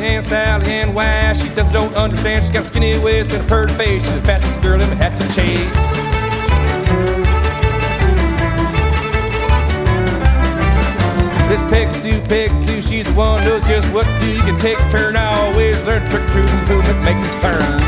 and Sally and why she don't understand. She's got a skinny waist and a purty face. She's the fastest girl in the hat to chase. This Pegasus, she's the one who knows just what to do. You can take a turn, I always learn a trick or two from whom it may concern.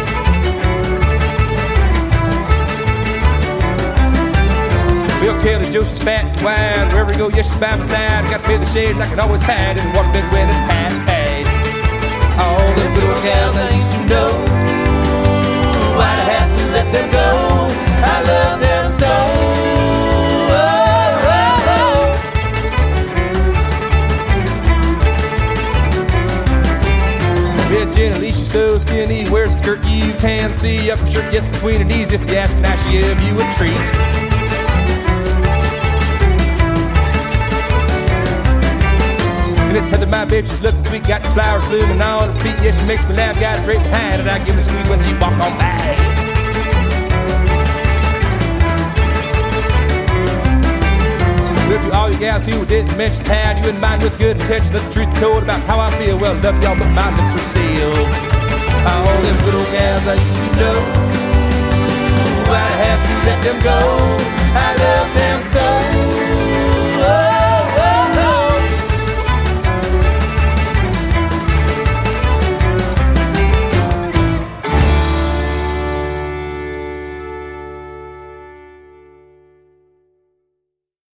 Bill Kelly, Joe, she's fat and wide. Wherever you go, yes, she's by my side. Got to pay the shade and I can always hide in the waterbed when it's high tide. All the good old gals I used to know, I'd have to let them go. I love them so. Jenny Lee, she's so skinny, wears a skirt you can see up her shirt, yes, between her knees. If you ask her now, she give you a treat. And it's Heather, my babe, she's looking sweet, got the flowers blooming on her feet. Yes, she makes me laugh, got a great behind, and I give her a squeeze when she walk on by. Well, to all you gals who didn't mention how you in mind with good intentions, let the truth be told about how I feel. Well, love y'all, but my lips are sealed. All them good old gals I used to know, I'd have to let them go. I love them so.